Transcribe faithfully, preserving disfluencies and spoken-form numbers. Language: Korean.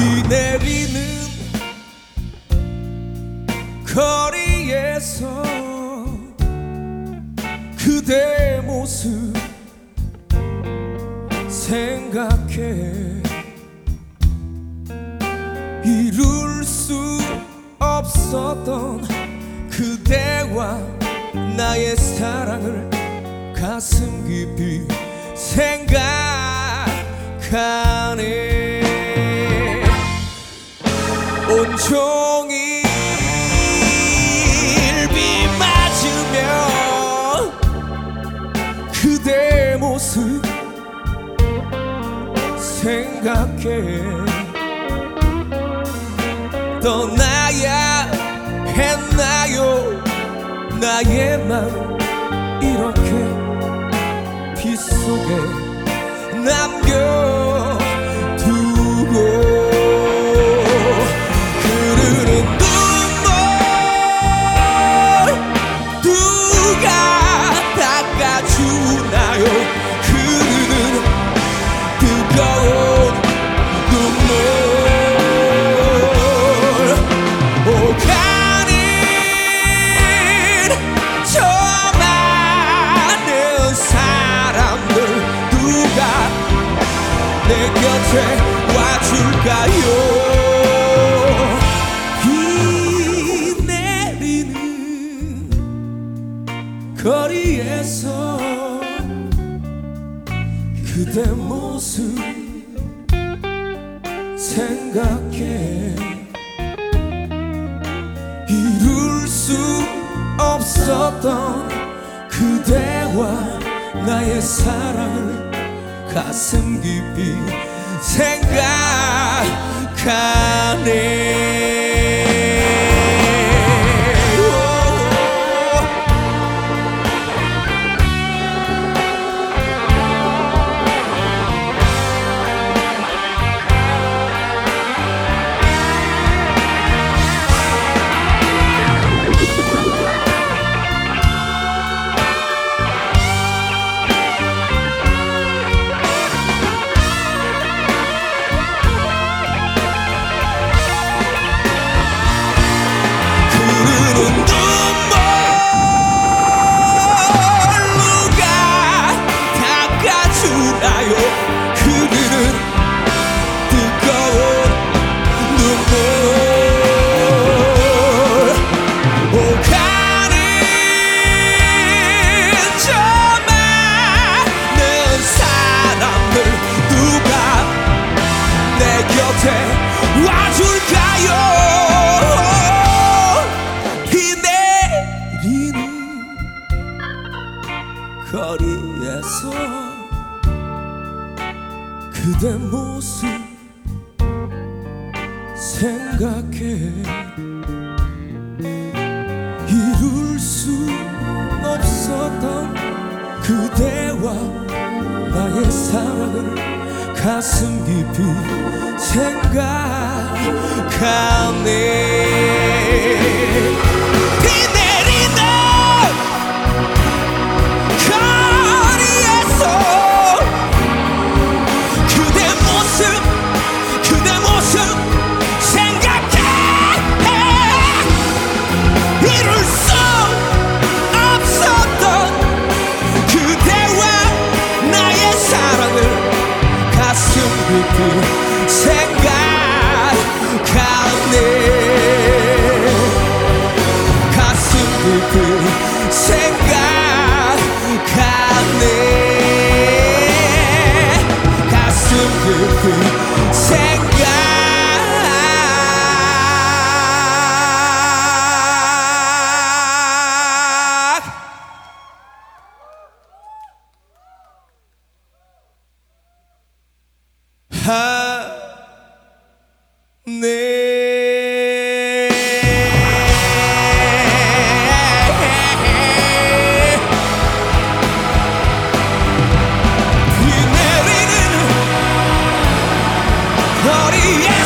비 내리는 거리에서 그대 모습 생각해. 이룰 수 없었던 그대와 나의 사랑을 가슴 깊이 생각하네. 온종일 비 맞으며 그대 모습 생각해. 떠나야 했나요? 나의 맘 이렇게 빗속에 남겨두고. 흐르는 눈물 누가 닦아주나요? 흐르는 뜨거운 눈물 오가는 저 많은 사람들 누가 내 곁에 와줄까요? 비 내리는 거리에서 그대 모습 생각해. 이룰 수 없었던 그대와 나의 사랑을 가슴 깊이 생각하네. 와줄까요? 비 내리는 거리에서 그대 모습 생각해. 이룰 수 없었던 그대와 나의 사랑을 가슴 깊이 생각하네. 비 내리는 거리에서 그대 모습 그대 모습 생각해. 이룰 수 없었던 그대와 나의 사랑을 가슴 깊이 생각하네. 가슴 깊이 생각하네. 가슴 깊이 생각 비 내리는 거리에